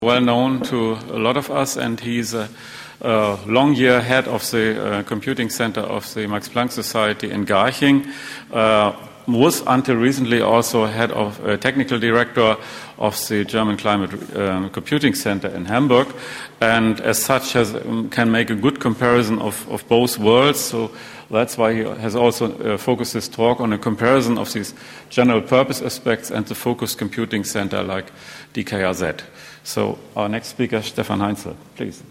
well known to a lot of us, and he's a long year head of the computing center of the Max Planck Society in Garching. Was until recently also head of technical director of the German Climate Computing Center in Hamburg, and as such can make a good comparison of both worlds. So that's why he has also focused his talk on a comparison of these general purpose aspects and the focused computing center like DKRZ. So our next speaker, Stefan Heinzel, please.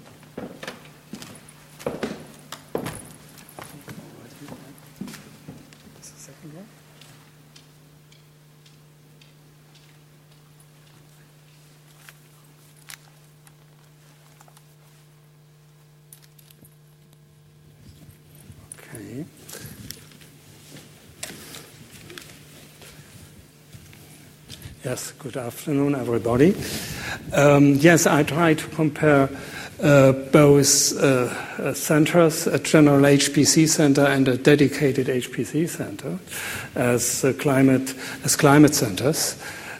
Okay. Yes, good afternoon, everybody. Yes, I try to compare both centers, a general HPC center and a dedicated HPC center, as climate centers.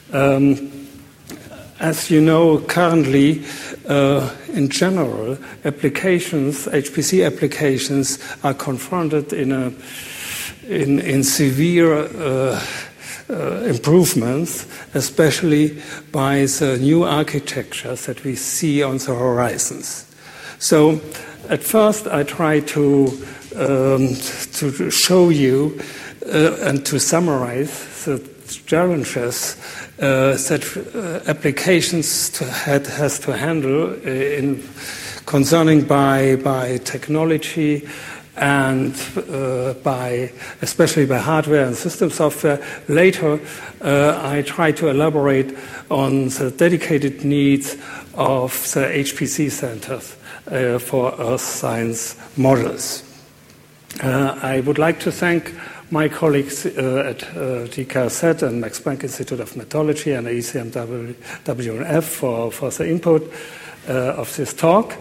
As you know, currently, in general, HPC applications are confronted in severe improvements, especially by the new architectures that we see on the horizons. So, at first, I try to show you and to summarize the challenges that applications has to handle concerning by technology and especially by hardware and system software. Later, I try to elaborate on the dedicated needs of the HPC centers for Earth science models. I would like to thank my colleagues at DKRZ and Max Planck Institute of Metrology and ECMWF for the input of this talk.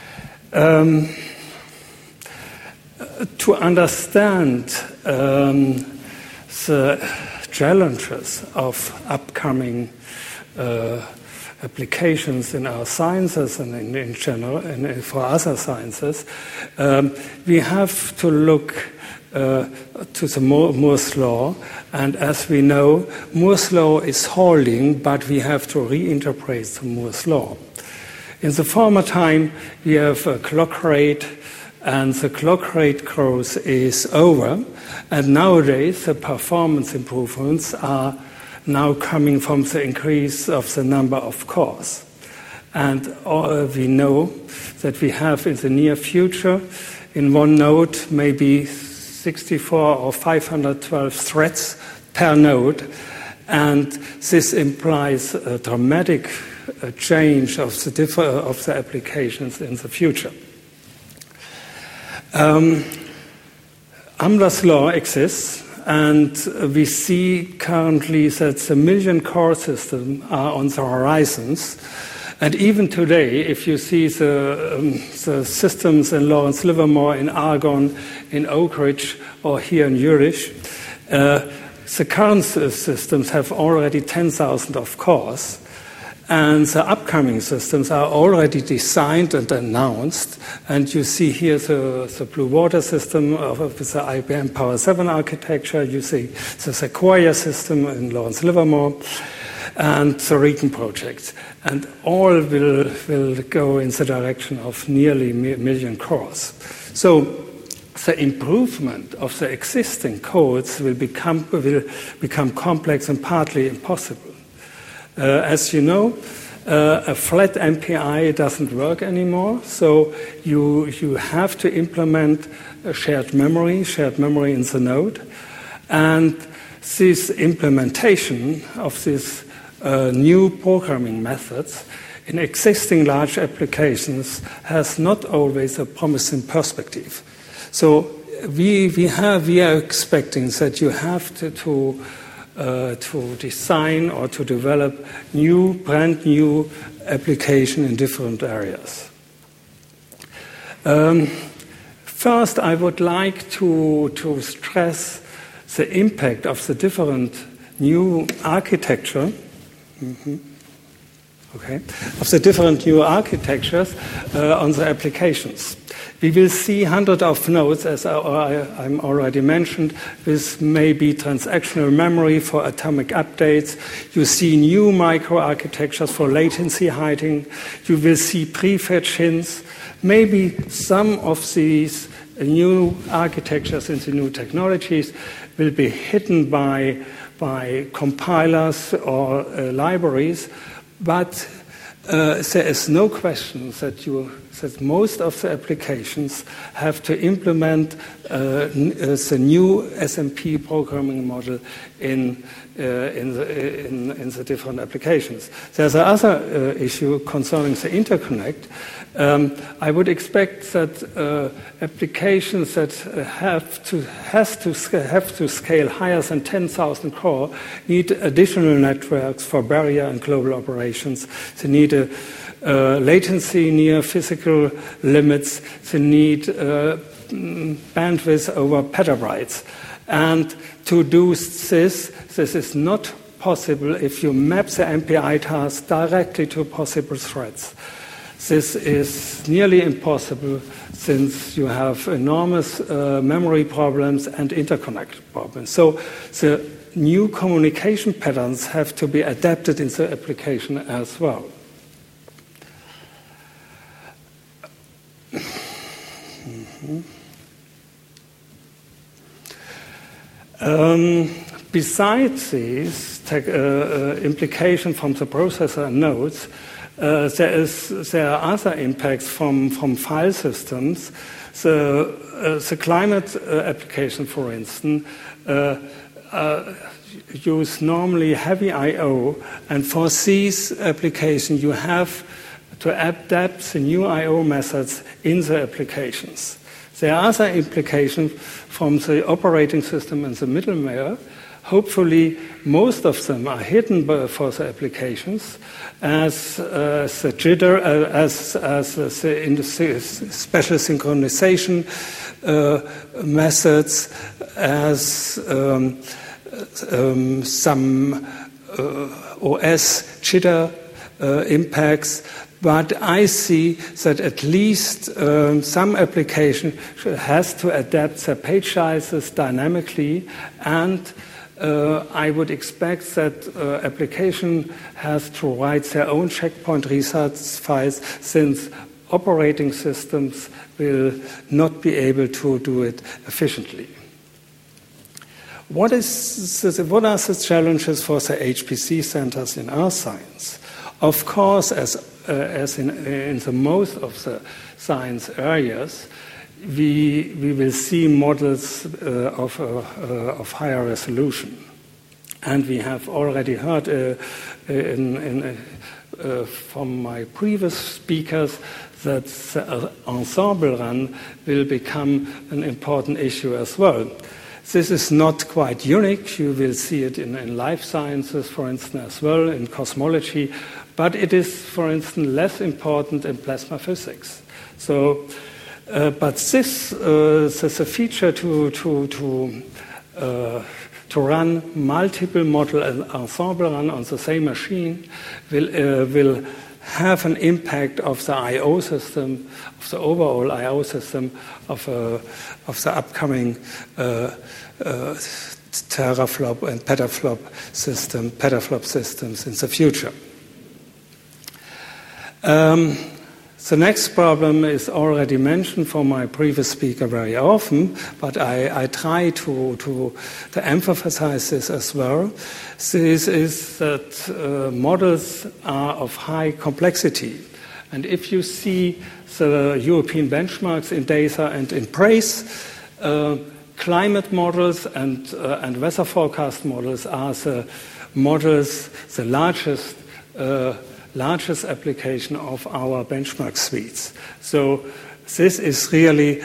To understand the challenges of upcoming applications in our sciences and in general and for other sciences, we have to look to the Moore's law, and as we know, Moore's law is holding, but we have to reinterpret the Moore's law. In the former time, we have a clock rate, and the clock rate growth is over, and nowadays the performance improvements are now coming from the increase of the number of cores. And we know that we have in the near future, in one node, maybe 64 or 512 threads per node, and this implies a dramatic change of the applications in the future. Amdahl's law exists, and we see currently that the million core systems are on the horizons. And even today, if you see the systems in Lawrence Livermore, in Argonne, in Oak Ridge, or here in Zurich, the current systems have already 10,000 of cores, and the upcoming systems are already designed and announced. And you see here the Blue Water system with the IBM Power 7 architecture. You see the Sequoia system in Lawrence Livermore, and the Regen project. And all will go in the direction of nearly a million cores. So the improvement of the existing codes will become complex and partly impossible. As you know, a flat MPI doesn't work anymore, so you have to implement a shared memory in the node. And this implementation of these new programming methods in existing large applications has not always a promising perspective. So we are expecting that you have to design or to develop brand new application in different areas. First, I would like to stress the impact of the different new architecture okay, of the different new architectures on the applications. We will see hundreds of nodes, as I already mentioned, with maybe transactional memory for atomic updates. You see new microarchitectures for latency hiding. You will see prefetch hints. Maybe some of these new architectures and the new technologies will be hidden by compilers or libraries, but there is no question that most of the applications have to implement the new SMP programming model in the different applications. There's another issue concerning the interconnect. I would expect that applications that have to scale higher than 10,000 core need additional networks for barrier and global operations. They need a latency near physical limits. They need bandwidth over petabytes. And to do this is not possible if you map the MPI task directly to possible threats. This is nearly impossible since you have enormous memory problems and interconnect problems. So the new communication patterns have to be adapted in the application as well. Besides these implications from the processor and nodes, there are other impacts from file systems. The climate application, for instance, use normally heavy I/O, and for these applications you have to adapt the new I/O methods in the applications. There are other implications from the operating system and the middleware. Hopefully, most of them are hidden for the applications, as the jitter, as the special synchronization methods, as some OS jitter impacts. But I see that at least some application has to adapt their page sizes dynamically, and I would expect that application has to write their own checkpoint results files, since operating systems will not be able to do it efficiently. What are the challenges for the HPC centers in earth science? Of course, as in the most of the science areas, we will see models of higher resolution. And we have already heard from my previous speakers that the ensemble run will become an important issue as well. This is not quite unique. You will see it in life sciences, for instance, as well, in cosmology. But it is, for instance, less important in plasma physics. So, but this a feature to run multiple model and ensemble run on the same machine will have an impact of the I/O system, of the overall I/O system of the upcoming teraflop and petaflop systems in the future. The next problem is already mentioned from my previous speaker very often, but I try to emphasize this as well. This is that models are of high complexity. And if you see the European benchmarks in data and in praise, climate models and weather forecast models are the models, the largest application of our benchmark suites. So this is really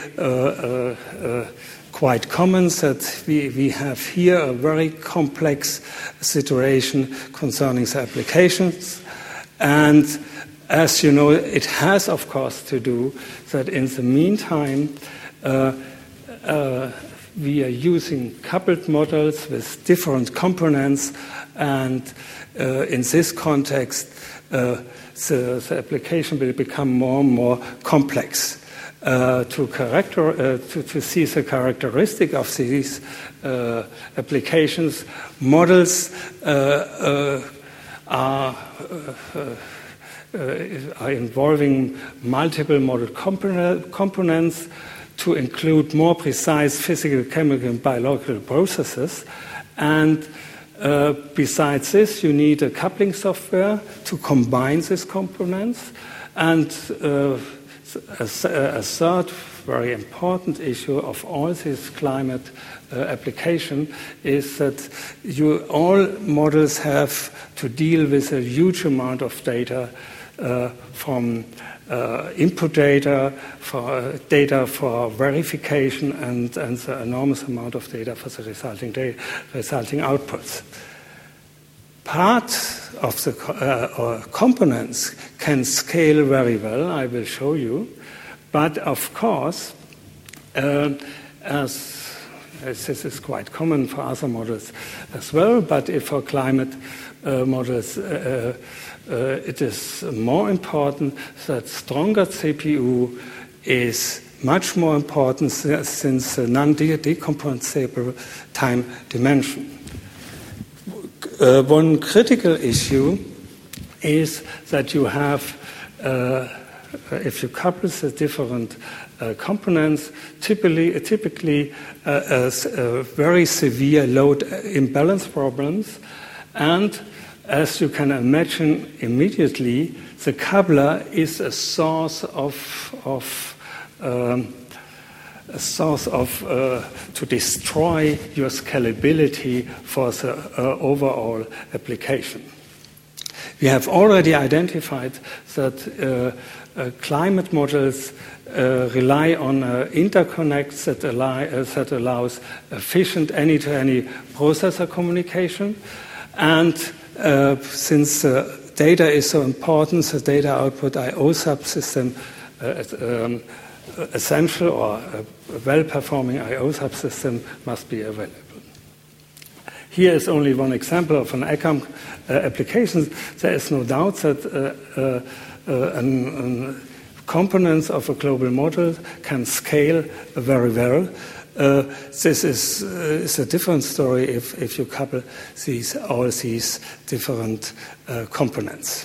quite common that we have here a very complex situation concerning the applications. And as you know, it has, of course, to do that in the meantime, we are using coupled models with different components, and in this context, the application will become more and more complex. To see the characteristic of these applications, models are involving multiple model components to include more precise physical, chemical, and biological processes. And besides this, you need a coupling software to combine these components. And a third very important issue of all these climate application is that all models have to deal with a huge amount of data from input data for verification and the enormous amount of data for the resulting outputs. Parts of the components can scale very well, I will show you. But of course, as this is quite common for other models as well, but if for climate models, it is more important that stronger CPU is much more important since the non-decomposable time dimension. One critical issue is that you have, if you couple the different components, typically very severe load imbalance problems, and as you can imagine immediately, the coupler is a source to destroy your scalability for the overall application. We have already identified that climate models rely on interconnects that allows efficient any-to-any processor communication. And since data is so important, the data output I/O subsystem essential, or a well-performing I/O subsystem must be available. Here is only one example of an ACAM application. There is no doubt that components of a global model can scale very well. This is a different story if you couple all these different components.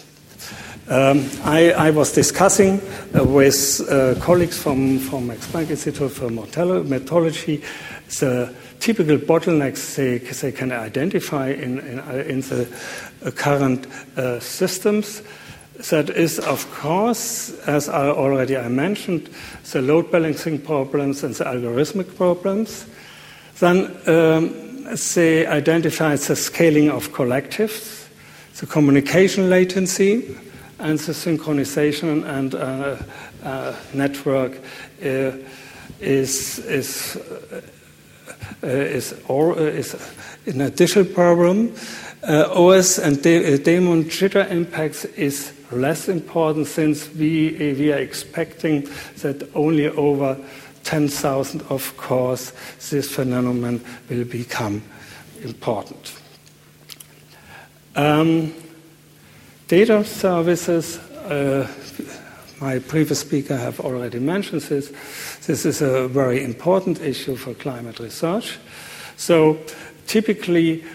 I was discussing with colleagues from Max Planck Institute for Metrology the typical bottlenecks they can identify in the current systems. That is, of course, as I mentioned, the load balancing problems and the algorithmic problems. Then they identify the scaling of collectives, the communication latency, and the synchronization and network is an additional problem. OS and daemon jitter impacts is less important, since we are expecting that only over 10,000 of cores this phenomenon will become important. Data services, my previous speaker have already mentioned this. This is a very important issue for climate research. So typically,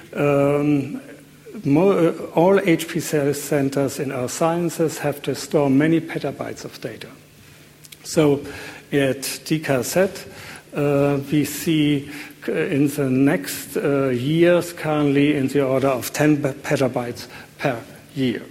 all HPC centers in our sciences have to store many petabytes of data. So at DKZ, we see in the next years currently in the order of 10 petabytes per year.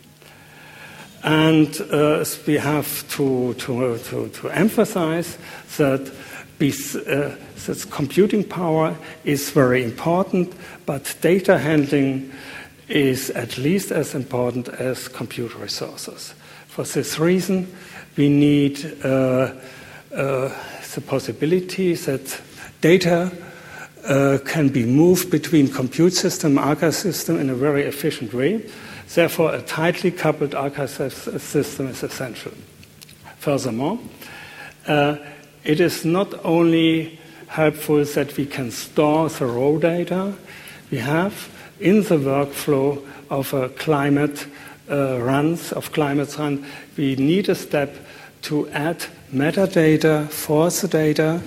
And we have to emphasize that computing power is very important, but data handling is at least as important as compute resources. For this reason, we need the possibility that data can be moved between compute system, archive system in a very efficient way. Therefore, a tightly coupled archive system is essential. Furthermore, it is not only helpful that we can store the raw data we have in the workflow of a climate runs, of climate run, we need a step to add metadata for the data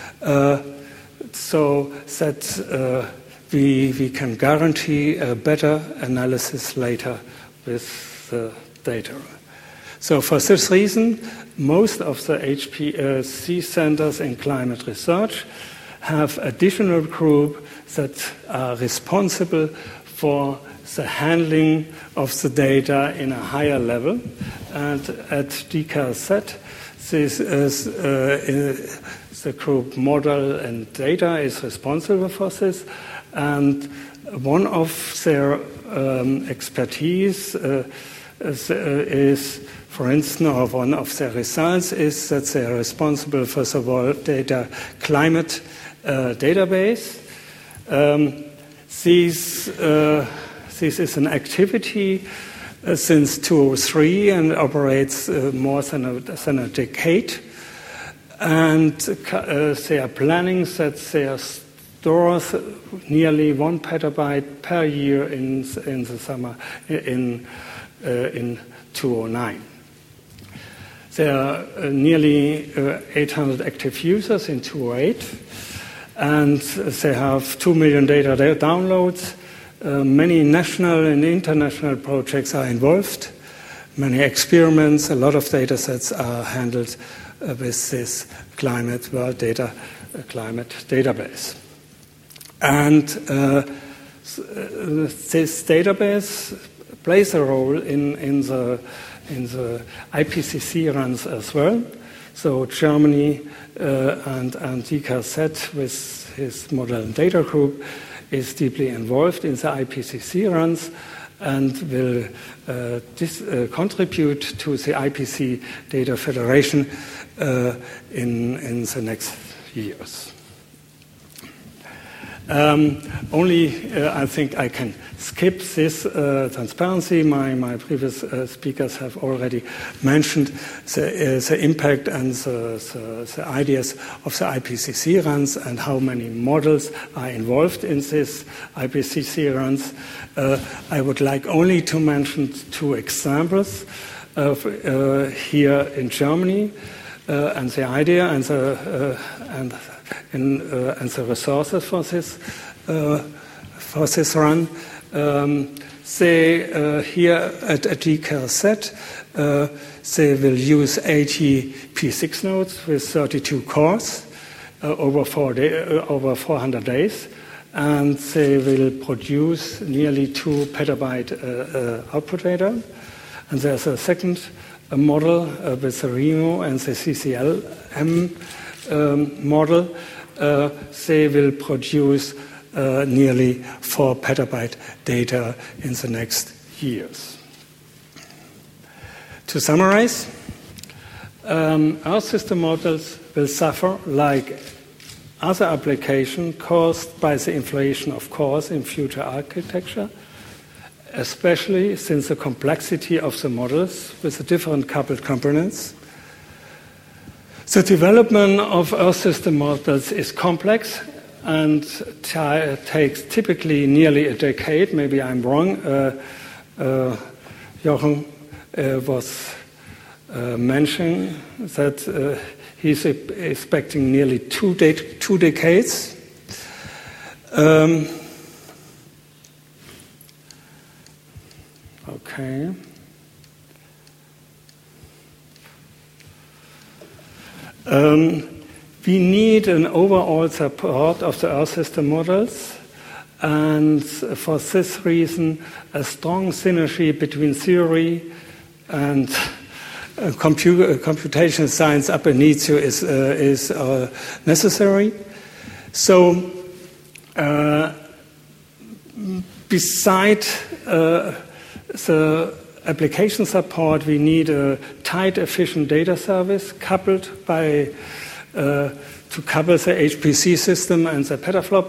so that we can guarantee a better analysis later with the data. So for this reason, most of the HPC centers in climate research have additional groups that are responsible for the handling of the data in a higher level. And at DKZ, this is the group Model and Data is responsible for this. And one of their expertise is, for instance, or one of their results is that they are responsible for the World Data Climate database. This is an activity since 2003 and operates more than a decade. And they are planning that they are stores nearly 1 petabyte per year in the summer in 2009. There are nearly 800 active users in 2008, and they have 2 million data downloads. Many national and international projects are involved. Many experiments, a lot of data sets are handled with this World Data Climate database. And this database plays a role in the IPCC runs as well. So Germany and DKZ with his Model and Data Group is deeply involved in the IPCC runs and will contribute to the IPC Data Federation in the next years. I think I can skip this transparency. My previous speakers have already mentioned the impact and the ideas of the IPCC runs and how many models are involved in this IPCC runs. I would like only to mention 2 examples here in Germany and the idea and the resources for this run. Here at DKZ, they will use 80 P6 nodes with 32 cores over 400 days, and they will produce nearly 2 petabyte output data. And there's a second model with the REMO and the CCLM model. They will produce nearly 4 petabyte data in the next years. To summarize, Earth system models will suffer like other applications caused by the inflation of cores in future architecture, especially since the complexity of the models with the different coupled components. The development of Earth system models is complex and takes typically nearly a decade. Maybe I'm wrong. Jochen was mentioning that he's expecting nearly two decades. Okay. We need an overall support of the Earth system models, and for this reason, a strong synergy between theory and computational science ab initio is necessary. So, beside the application support, we need a tight, efficient data service coupled by to couple the HPC system and the petaflop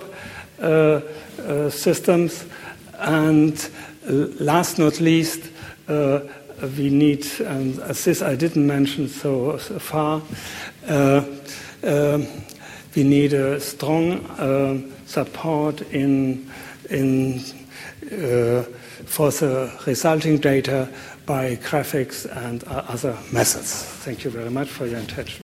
systems. And last not least, we need, and this I didn't mention so far, we need a strong support in for the resulting data by graphics and other methods. Thank you very much for your attention.